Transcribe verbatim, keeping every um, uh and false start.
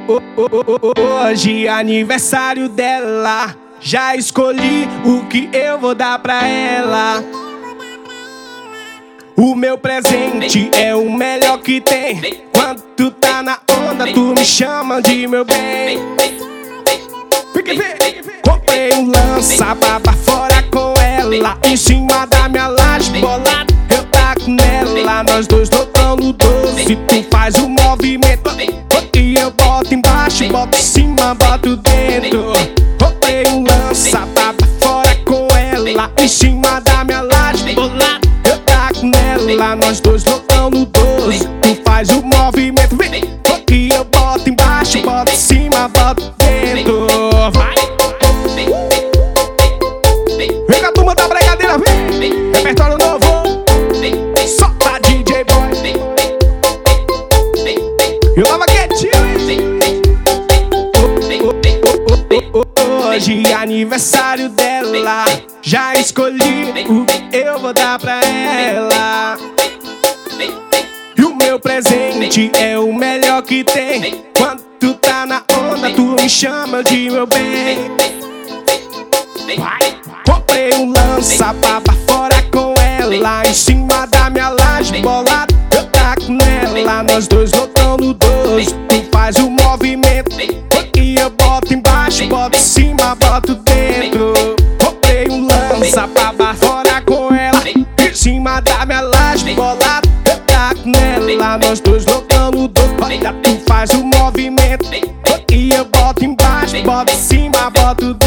Hoje é aniversário dela, já escolhi o que eu vou dar pra ela. O meu presente é o melhor que tem. Quando tu tá na onda, tu me chama de meu bem. Comprei um lança pra fora com ela, em cima da minha laje bolada, eu taco nela. Nós dois tocam no doce, tu faz o movimento e eu boto embaixo, boto em cima, boto dentro. Comprei um lança pra fora com ela, em cima da minha laje bolada, eu taco nela. Nós dois tocam no doce, tu faz o movimento e eu boto embaixo, boto em cima, boto dentro. Vai! Vem com a turma da bregadeira, vem! Repertório novo, solta D J Boy. Eu tava quietinho, hein? Hoje é aniversário dela, já escolhi o que eu vou dar pra ela. E o meu presente é o melhor que tem. Quando tu tá na onda, tu me chama de meu bem. Vai. Comprei um lança pra fora com ela, em cima da minha laje bolada, eu taco nela. Nós dois lotão no dois, tu faz o movimento e eu boto embaixo, boto em cima, boto dentro. Comprei um lança pra fora com ela, em cima da minha laje bolada, eu taco nela. Nós dois lotão no dois, tu faz o movimento e eu boto embaixo, boto em cima, boto dentro.